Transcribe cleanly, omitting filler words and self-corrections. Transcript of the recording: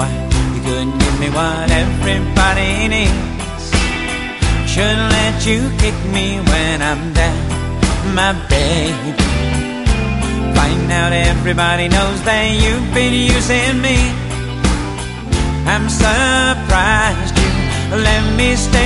why you couldn't give me what everybody needs. Shouldn't let you kick me when I'm down, my baby. Find out everybody knows that you've been using me. I'm surprised you let me stay